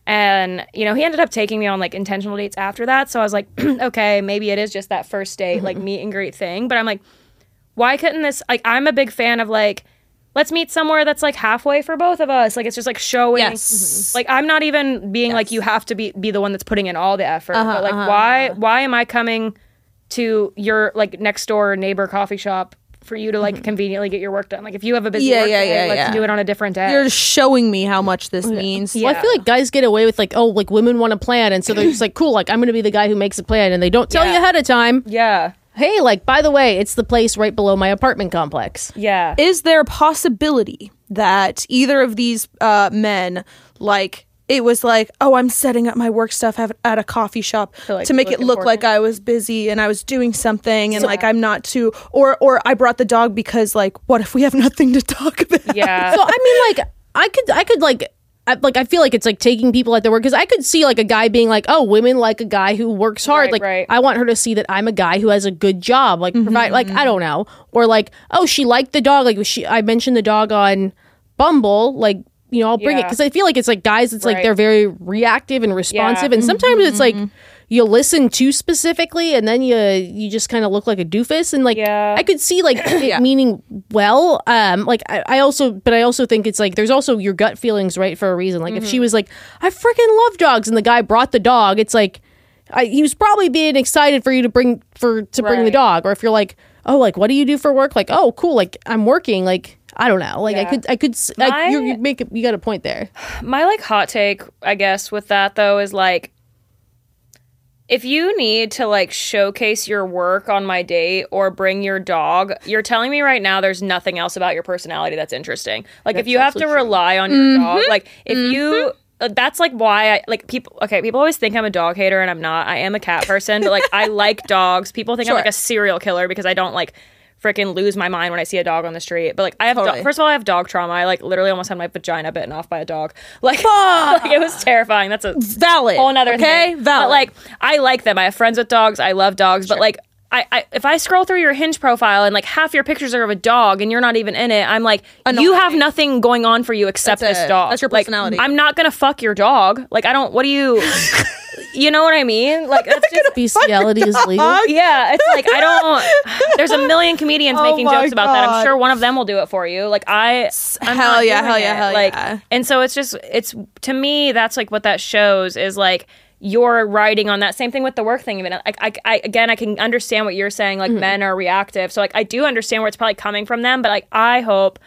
and you know, he ended up taking me on like intentional dates after that. So I was like, okay, maybe it is just that first date, like meet and greet thing. But I'm like, why couldn't this, like, I'm a big fan of like, let's meet somewhere that's like halfway for both of us. Like it's just like showing, like I'm not even being like you have to be the one that's putting in all the effort. But like why am I coming to your like next door neighbor coffee shop for you to like conveniently get your work done? Like if you have a busy work day, let's do it on a different day. You're showing me how much this means. Well, I feel like guys get away with like, oh, like women want a plan, and so they're just like, cool, like I'm gonna be the guy who makes a plan, and they don't tell you ahead of time. Hey, like, by the way, it's the place right below my apartment complex. Is there a possibility that either of these men, like, it was like, oh, I'm setting up my work stuff at a coffee shop to make it look like I was busy and I was doing something, and like I'm not too, or I brought the dog because like, what if we have nothing to talk about? So I mean, like, I could like. I feel like it's like taking people at their word, because I could see like a guy being like, oh, women like a guy who works hard. I want her to see that I'm a guy who has a good job, like provide, like, I don't know. Or like, oh, she liked the dog. Like I mentioned the dog on Bumble, like, you know, I'll bring it, because I feel like it's like guys, it's like they're very reactive and responsive, and sometimes it's like you listen too specifically, and then you just kind of look like a doofus, and like I could see like it meaning well, like I also think it's like there's also your gut feelings, right, for a reason. Like if she was like, I freaking love dogs, and the guy brought the dog, it's like he was probably being excited for you to bring the dog. Or if you're like, oh, like what do you do for work? Like, oh, cool, like I'm working, like I don't know. Like I could like you got a point there. My like hot take, I guess, with that though is like, if you need to like showcase your work on my date or bring your dog, you're telling me right now there's nothing else about your personality that's interesting. Like if you have to rely on your dog, like if you, that's like why I like people always think I'm a dog hater, and I'm not. I am a cat person, but like I like dogs. People think I'm like a serial killer because I don't like freaking lose my mind when I see a dog on the street. But like I have first of all, I have dog trauma. I like literally almost had my vagina bitten off by a dog. Like, like it was terrifying. That's a valid whole another thing. Valid. But like I like them. I have friends with dogs. I love dogs. But like if I scroll through your Hinge profile and like half your pictures are of a dog and you're not even in it, I'm like, you have nothing going on for you except this dog. That's your personality. Like, I'm not gonna fuck your dog. Like, I don't. What do you? You know what I mean? Like, that's just bestiality is legal. Yeah, it's like I don't. There's a million comedians making jokes about that. I'm sure one of them will do it for you. Like I'm hell yeah. Like, and so it's to me that's like what that shows is like. You're riding on that same thing with the work thing. Even I can understand what you're saying. Like men are reactive, so like I do understand where it's probably coming from them. But like I hope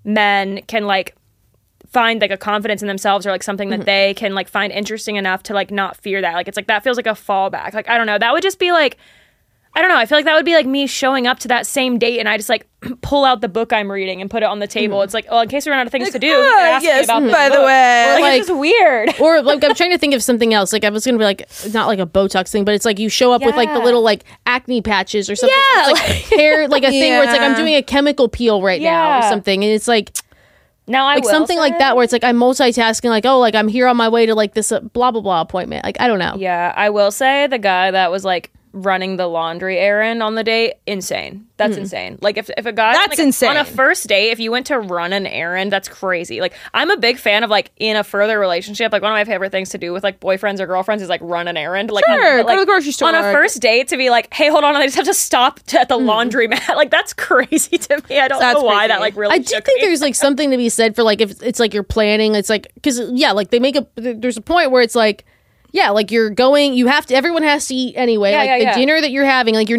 men can like find like a confidence in themselves or like something that they can like find interesting enough to like not fear that. Like it's like that feels like a fallback. Like I don't know. That would just be like. I don't know. I feel like that would be like me showing up to that same date and I just like pull out the book I'm reading and put it on the table. It's like, oh, in case we run out of things to do, ask me about this by the book. way. Or, like, it's just weird. Or like I'm trying to think of something else. Like I was gonna be like not like a Botox thing, but it's like you show up with like the little like acne patches or something. Yeah, it's like hair, like a thing where it's like I'm doing a chemical peel right now or something, and it's like. Now I like will something say, like that where it's like I'm multitasking, like oh, like I'm here on my way to like this blah blah blah appointment. Like I don't know. Yeah, I will say the guy that was like running the laundry errand on the date, insane. That's insane. Like if a guy that's like, insane on a first date, if you went to run an errand, that's crazy. Like I'm a big fan of like in a further relationship, like one of my favorite things to do with like boyfriends or girlfriends is like run an errand. Like go to the grocery store on a first date to be like, hey, hold on, I just have to stop at the laundromat. Like that's crazy to me. I don't know why that like really. I do think there's like something to be said for like if it's like you're planning. It's like because like they make there's a point where it's like. Yeah, like you're going, everyone has to eat anyway. The dinner that you're having, like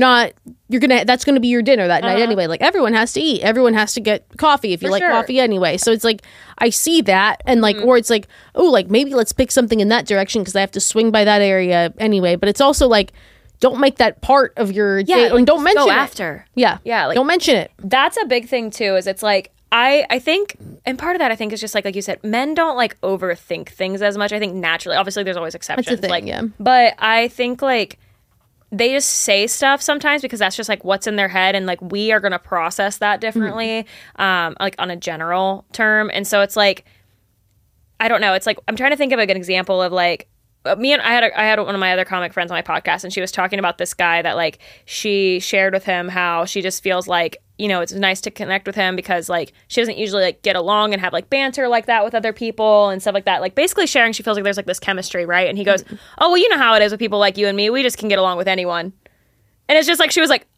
that's gonna be your dinner that night anyway. Like everyone has to eat. Everyone has to get coffee if you like coffee anyway. So it's like, I see that and like, or it's like, oh, like maybe let's pick something in that direction because I have to swing by that area anyway. But it's also like, don't make that part of your day and don't mention it. After. Yeah. Yeah. Like, don't mention it. That's a big thing too, is it's like, I think, and part of that I think is just like you said, men don't like overthink things as much. I think naturally, obviously there's always exceptions. That's the thing, like, yeah. But I think like they just say stuff sometimes because that's just like what's in their head, and like we are going to process that differently, like on a general term. And so it's like, I don't know. It's like, I'm trying to think of like an example of like, I had one of my other comic friends on my podcast, and she was talking about this guy that like she shared with him how she just feels like, you know, it's nice to connect with him because like she doesn't usually like get along and have like banter like that with other people and stuff like that. Like basically sharing, she feels like there's like this chemistry, right? And he goes, oh, well, you know how it is with people like you and me. We just can get along with anyone. And it's just like, she was like,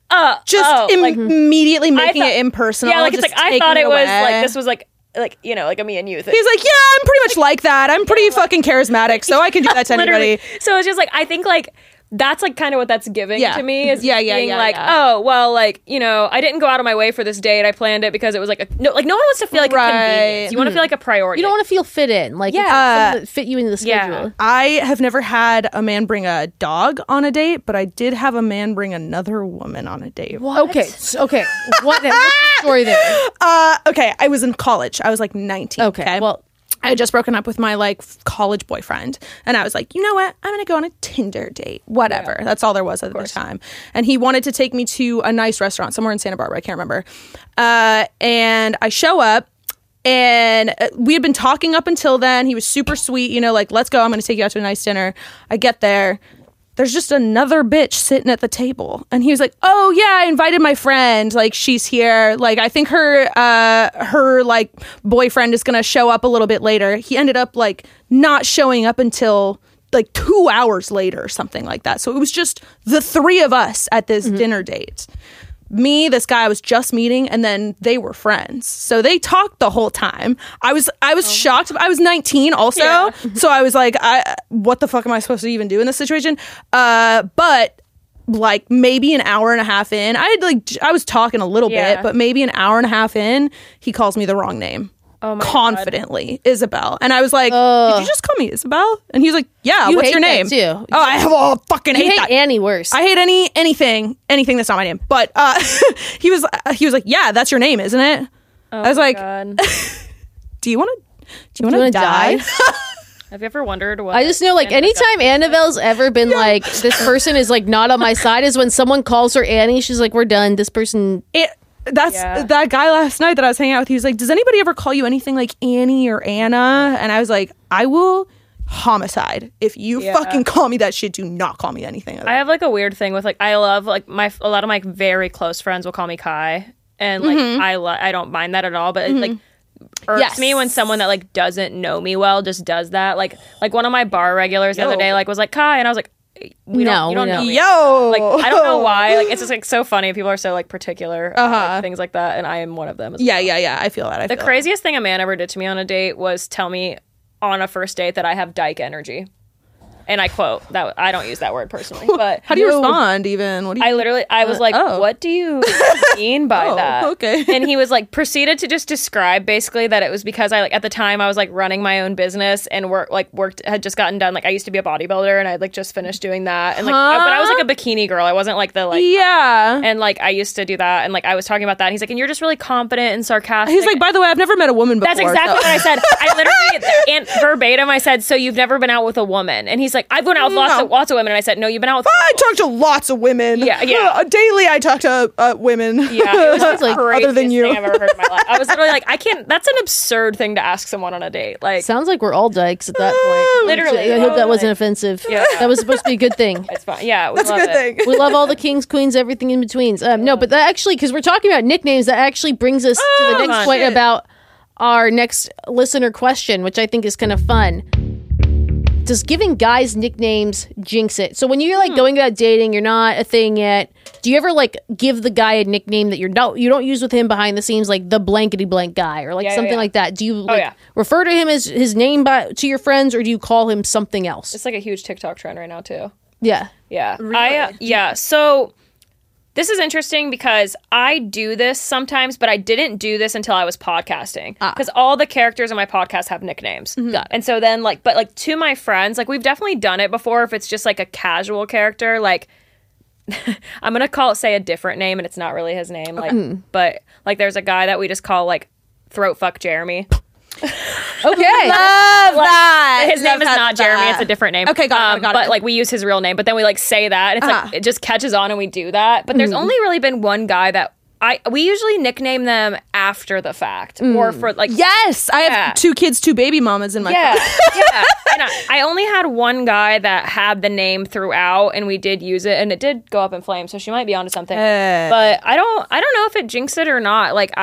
immediately making it impersonal. Yeah, like it's like, I thought it was like, this was like, you know, like a me and you thing. He's like, yeah, I'm pretty much like that. I'm pretty fucking charismatic, so I can do that to anybody. So it's just like, I think like that's like kind of what that's giving to me is being like, oh, well, like, you know, I didn't go out of my way for this date. I planned it because it was like no one wants to feel like a convenience. You want to feel like a priority. You don't want to feel fit in, like that fit you into the schedule. I have never had a man bring a dog on a date, but I did have a man bring another woman on a date. What? Okay. What's the story there? Okay, I was in college. I was like 19. Okay. Well, I had just broken up with my like college boyfriend, and I was like, you know what? I'm gonna go on a Tinder date. Whatever. Yeah. That's all there was at the time. And he wanted to take me to a nice restaurant somewhere in Santa Barbara. I can't remember. And I show up, and we had been talking up until then. He was super sweet, you know, like, let's go. I'm gonna take you out to a nice dinner. I get there. There's just another bitch sitting at the table. And he was like, oh, yeah, I invited my friend. Like, she's here. Like, I think her like, boyfriend is going to show up a little bit later. He ended up, like, not showing up until, like, 2 hours later or something like that. So it was just the three of us at this dinner date. Me, this guy I was just meeting, and then they were friends. So they talked the whole time. I was shocked. I was 19 also. Yeah. So I was like, what the fuck am I supposed to even do in this situation? But like maybe an hour and a half in, I was talking a little bit, but maybe an hour and a half in, he calls me the wrong name. Oh my confidently, God. Isabel. And I was like, did you just call me Isabel? And he was like, yeah, what's your name? Too. Oh, I fucking hate that. Annie worse. I hate anything that's not my name. But he was like, yeah, that's your name, isn't it? I was like, do you want to die? Have you ever wondered what? I just know, like, anytime Annabelle's ever been like, this person is like not on my side, is when someone calls her Annie. She's like, we're done. This person. That guy last night that I was hanging out with, he was like, does anybody ever call you anything like Annie or Anna? And I was like, I will homicide. If you fucking call me that shit, do not call me anything other. I have like a weird thing with like I love like a lot of my very close friends will call me Kai, and like I don't mind that at all. But it like irks me when someone that like doesn't know me well just does that. Like one of my bar regulars the other day like was like Kai, and I was like, you don't know me. Yo, Like I don't know why. Like it's just like so funny. People are so like particular about, like, things like that, and I am one of them. As well. Yeah. I feel that. The craziest thing a man ever did to me on a date was tell me on a first date that I have dyke energy. And I quote that I don't use that word personally, but how do you respond? Even what do you? I was like, what do you mean by that? Okay. And he was like, proceeded to just describe basically that it was because I like at the time I was like running my own business and had just gotten done. Like I used to be a bodybuilder and I had like just finished doing that. And like, but I was like a bikini girl. I wasn't like the like, and like I used to do that. And like I was talking about that. And he's like, and you're just really confident and sarcastic. He's like, by the way, I've never met a woman before. That's exactly what I said. I literally, and verbatim, I said, so you've never been out with a woman? And he's like, I've gone out with lots of women. And I said, no, you've been out with I talk to lots of women. Yeah. Daily I talk to women. Yeah, it was like other than you. Thing I've ever heard in my life. I was literally like, I can't. That's an absurd thing to ask someone on a date. Like, Sounds like we're all dykes at that point. Literally. I hope that wasn't offensive. Yeah. That was supposed to be a good thing. it's fine. Yeah, we That's a love good it. thing. We love all the kings, queens, everything in betweens. No, but that actually, because we're talking about nicknames, that actually brings us to the next point about our next listener question, which I think is kind of fun. Does giving guys nicknames jinx it? So when you're like going about dating, you're not a thing yet. Do you ever like give the guy a nickname that you don't use with him behind the scenes, like the blankety blank guy or like something like that? Do you like refer to him as his name to your friends, or do you call him something else? It's like a huge TikTok trend right now too. Yeah. Yeah. Really? So this is interesting because I do this sometimes, but I didn't do this until I was podcasting. Because all the characters in my podcast have nicknames. And so then but to my friends, like we've definitely done it before if it's just like a casual character, like I'm going to say a different name and it's not really his name. Like, but like there's a guy that we just call like Throat Fuck Jeremy. Okay. Love that. His name is not Jeremy. It's a different name. Okay, got it. But like we use his real name, but then we like say that. And it's like it just catches on and we do that. But there's only really been one guy that we usually nickname them after the fact or for like. Yes, I have 2 kids, 2 baby mamas in my yeah. And I only had one guy that had the name throughout, and we did use it, and it did go up in flames. So she might be onto something. But I don't know if it jinxed it or not. Like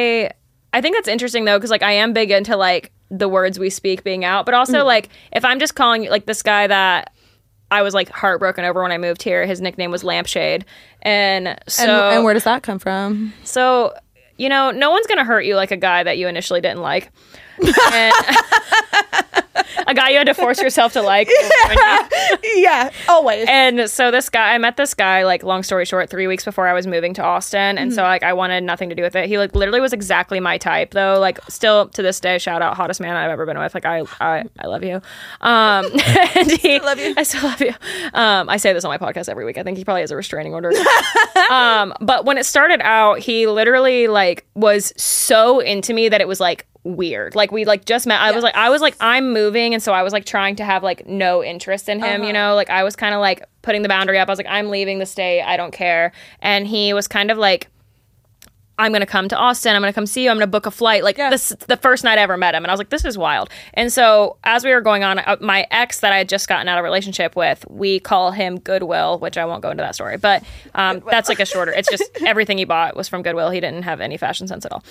I think that's interesting though, because like I am big into like the words we speak being out, but also like if I'm just calling like this guy that I was like heartbroken over when I moved here, his nickname was Lampshade, and so and where does that come from? So no one's gonna hurt you like a guy that you initially didn't like. And a guy you had to force yourself to like. Yeah, always. And so I met this guy, like long story short, 3 weeks before I was moving to Austin. And so like I wanted nothing to do with it. He like literally was exactly my type though. Like still to this day, shout out, hottest man I've ever been with. Like I love you. And I love you. I still love you. I say this on my podcast every week. I think he probably has a restraining order. But when it started out, he literally like was so into me that it was like weird. Like we like just met. I was like I'm moving, and so I was like trying to have like no interest in him, like I was kind of like putting the boundary up. I was like, I'm leaving the state, I don't care. And he was kind of like, I'm going to come to Austin. I'm going to come see you. I'm going to book a flight. Like the first night I ever met him. And I was like, this is wild. And so as we were going on, my ex that I had just gotten out of a relationship with, we call him Goodwill, which I won't go into that story. But that's like a shorter. It's just everything he bought was from Goodwill. He didn't have any fashion sense at all.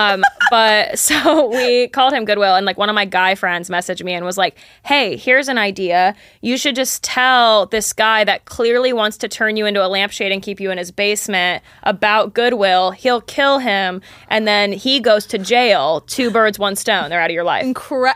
But so we called him Goodwill. And like one of my guy friends messaged me and was like, hey, here's an idea. You should just tell this guy that clearly wants to turn you into a lampshade and keep you in his basement about Goodwill. He'll kill him, and then he goes to jail. 2 birds, 1 stone. They're out of your life.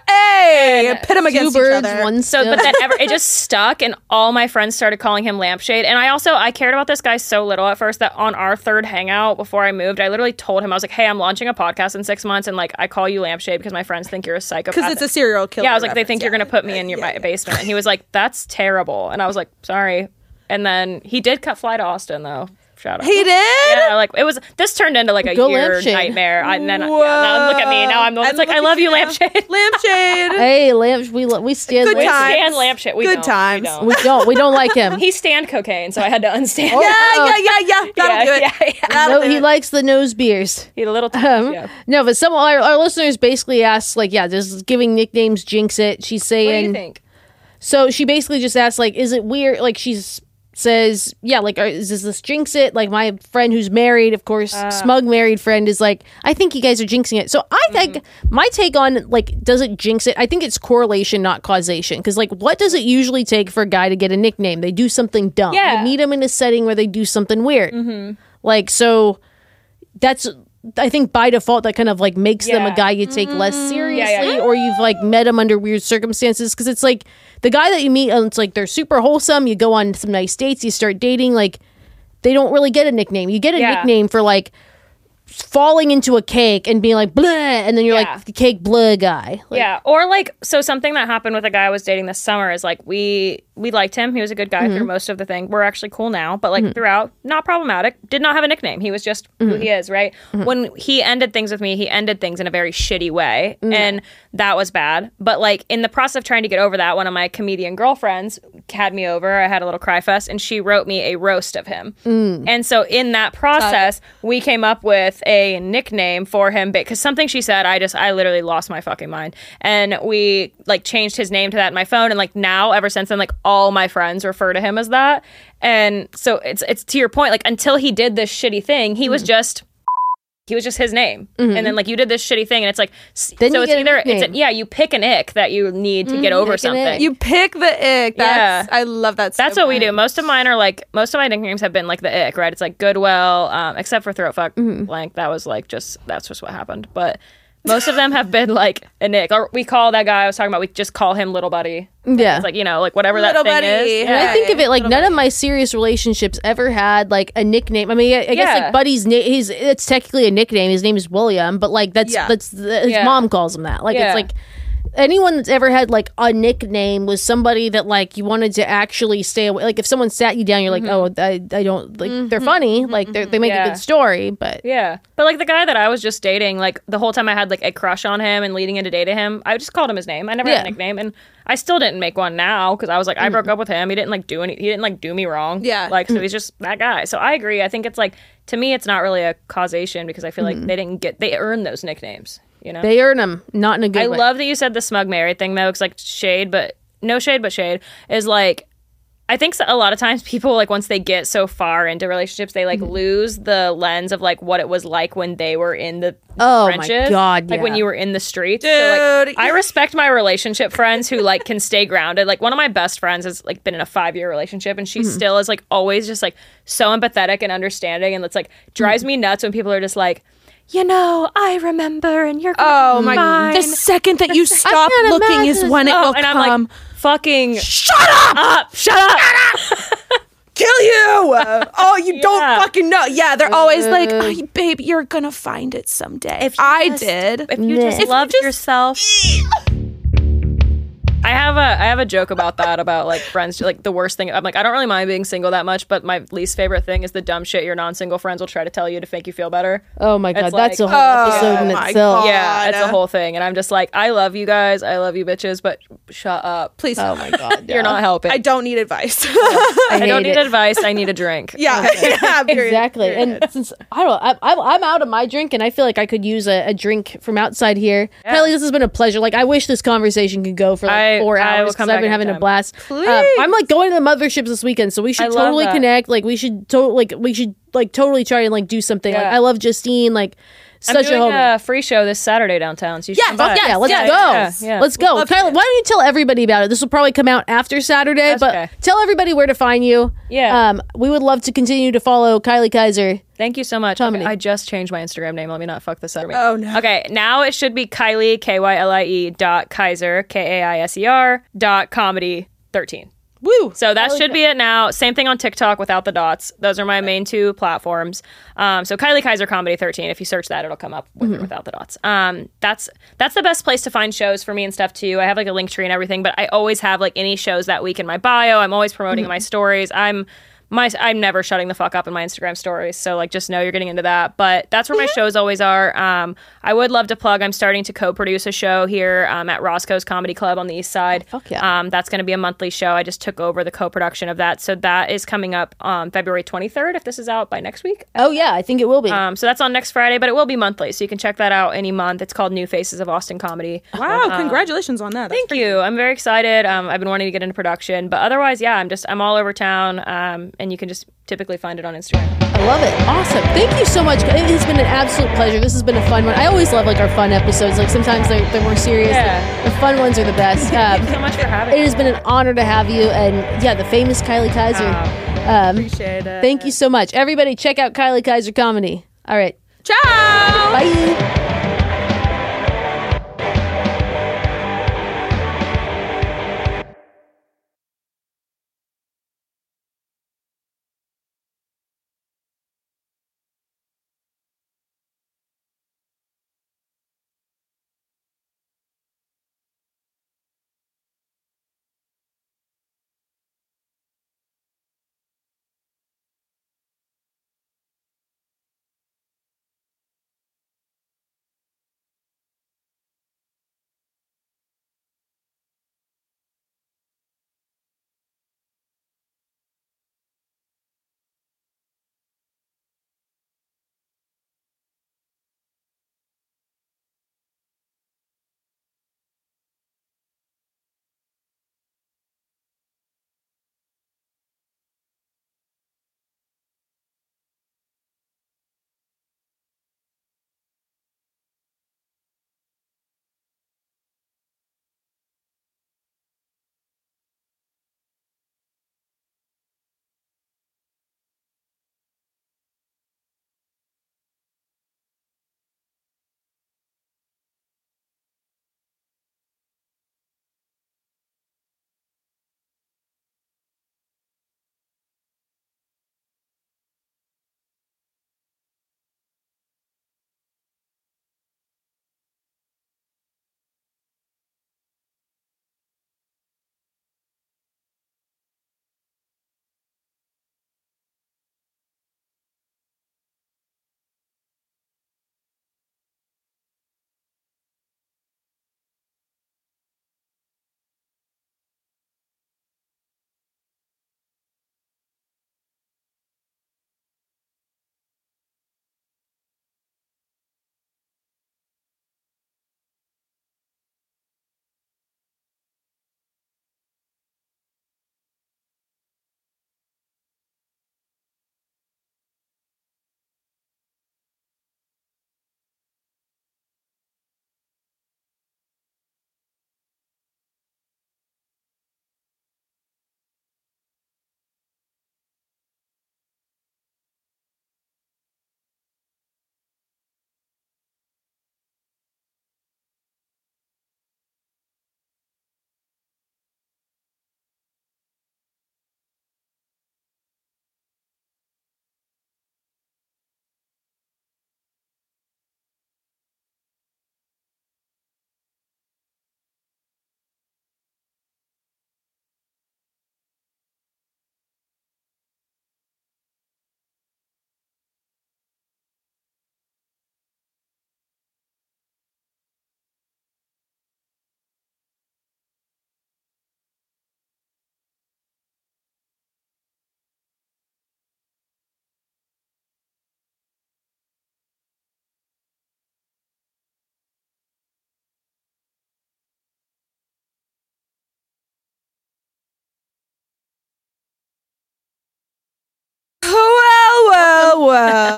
Hey, pit them against 2 birds, each other. 1 stone. But then it just stuck, and all my friends started calling him Lampshade. And I cared about this guy so little at first that on our 3rd hangout before I moved, I literally told him, I was like, hey, I'm launching a podcast in 6 months, and like I call you Lampshade because my friends think you're a psychopath. Because it's a serial killer. Yeah, I was like, they think you're going to put me in my basement. And he was like, that's terrible. And I was like, sorry. And then he did fly to Austin, though. Shout out. He did? Yeah, like it was. This turned into like a year nightmare. And then now look at me. Now I'm the one that's like, I love you, Lampshade. Lampshade. Hey, we stand. Good We times. stand Lampshade. Good times. We don't like him. He stand cocaine, so I had to unstand. Yeah. That'll do it. Yeah. He likes the nose beers. He a little. No, but some our listeners basically asked like, does giving nicknames jinx it? She's saying, What do you think? So she basically just asked, like, is it weird? Like, says, yeah, like, does this jinx it? Like, my friend who's married, of course, smug married friend is like, I think you guys are jinxing it. So I think my take on, like, does it jinx it? I think it's correlation, not causation. Because, like, what does it usually take for a guy to get a nickname? They do something dumb. Yeah. You meet them in a setting where they do something weird. Like, so that's... I think by default that kind of like makes them a guy you take less seriously, or you've like met them under weird circumstances, because it's like the guy that you meet and it's like they're super wholesome, you go on some nice dates, you start dating, like they don't really get a nickname. You get a nickname for like falling into a cake and being like blah, and then you're like the cake blah guy. Like, or like, so something that happened with a guy I was dating this summer is like we liked him. He was a good guy through most of the thing. We're actually cool now, but like throughout, not problematic. Did not have a nickname. He was just who he is, right? When he ended things with me, he ended things in a very shitty way, and that was bad. But like in the process of trying to get over that, one of my comedian girlfriends had me over. I had a little cry fest, and she wrote me a roast of him. And so in that process, we came up with a nickname for him because something she said, I literally lost my fucking mind, and we like changed his name to that in my phone, and like now ever since then, like all my friends refer to him as that. And so it's to your point, like until he did this shitty thing, he was just his name. And then like you did this shitty thing, and it's like then so you it's get either you pick an ick that you need to get over something. You pick the ick. I love that. That's what we do. Most of my nicknames have been like the ick, right? It's like Goodwill, except for throat fuck blank. That was like that's just what happened. But most of them have been like an ick. Or we call that guy I was talking about, we just call him Little Buddy. Yeah. It's like, you know, like whatever Little that thing Buddy. is. And I think of it like none of my serious relationships ever had like a nickname. I mean, I guess like Buddy's it's technically a nickname. His name is William, but like his mom calls him that. Like it's like anyone that's ever had like a nickname was somebody that like you wanted to actually stay away. Like if someone sat you down, you're like, oh, I don't like. They're funny, like they make a good story, but but like the guy that I was just dating, like the whole time I had like a crush on him and leading into dating him, I just called him his name. I never had a nickname, and I still didn't make one now because I was like, I broke up with him. He didn't like do he didn't like do me wrong. Like so he's just that guy. So I agree. I think it's like to me, it's not really a causation because I feel like they earned those nicknames. You know? They earn them, not in a good way. I love that you said the smug married thing though, because like shade, but is like, I think a lot of times people like once they get so far into relationships, they like lose the lens of like what it was like when they were in the trenches. My God, like when you were in the streets. Dude, so, like, I respect my relationship friends who like can stay grounded. Like one of my best friends has like been in a 5-year relationship, and she still is like always just like so empathetic and understanding, and it's like drives me nuts when people are just like, you know, I remember, and you're my God. The second that you stop looking is when it will and come. I'm like, fucking shut up! Shut up! Kill you! You don't fucking know. Yeah, they're always like, oh, babe, you're gonna find it someday. If you just loved yourself. I have a joke about that, about like friends, like the worst thing. I'm like, I don't really mind being single that much, but my least favorite thing is the dumb shit your non-single friends will try to tell you to make you feel better. Oh my God, it's that's like, a whole episode in itself. God. Yeah, it's a whole thing, and I'm just like, I love you guys, I love you bitches, but shut up, please. Oh my God, you're not helping. I don't need advice. I don't need advice. I need a drink. Yeah, exactly. And since I'm out of my drink, and I feel like I could use a drink from outside here. Yeah. Kylie, this has been a pleasure. Like I wish this conversation could go for like 4 hours. I've been having a blast. I'm like going to the motherships this weekend, so we should totally connect. Like we should totally try and like do something. Like I love Justine. Like such I'm doing a free show this Saturday downtown. So you should come by. Let's go. Let's go. Kylie, why don't you tell everybody about it? This will probably come out after Saturday, but tell everybody where to find you. Yeah. We would love to continue to follow Kylie Kaiser. Thank you so much. Okay, I just changed my Instagram name. Let me not fuck this up. Oh no. Okay, now it should be Kylie Kylie .Kaiser Kaiser .comedy 13. Woo! So that should be it now. Same thing on TikTok without the dots. Those are my main 2 platforms. So Kylie Kaiser Comedy 13. If you search that, it'll come up with or without the dots. That's the best place to find shows for me and stuff too. I have like a link tree and everything, but I always have like any shows that week in my bio. I'm always promoting my stories. I'm never shutting the fuck up in my Instagram stories, so like just know you're getting into that. But that's where my shows always are. I would love to plug. I'm starting to co-produce a show here at Roscoe's Comedy Club on the East Side. Fuck yeah. That's going to be a monthly show. I just took over the co-production of that, so that is coming up on February 23rd. If this is out by next week. Oh yeah, I think it will be. So that's on next Friday, but it will be monthly, so you can check that out any month. It's called New Faces of Austin Comedy. Wow, congratulations on that. Thank you. I'm very excited. I've been wanting to get into production, but otherwise, yeah, I'm all over town, and you can just typically find it on Instagram. I love it. Awesome. Thank you so much. It has been an absolute pleasure. This has been a fun one. I always love like our fun episodes. Like sometimes they're more serious. Yeah. The fun ones are the best. Thank you so much for having It me. has been an honor to have you. And yeah, the famous Kylie Kaiser. Appreciate it. Thank you so much. Everybody check out Kylie Kaiser Comedy. All right. Ciao. Bye.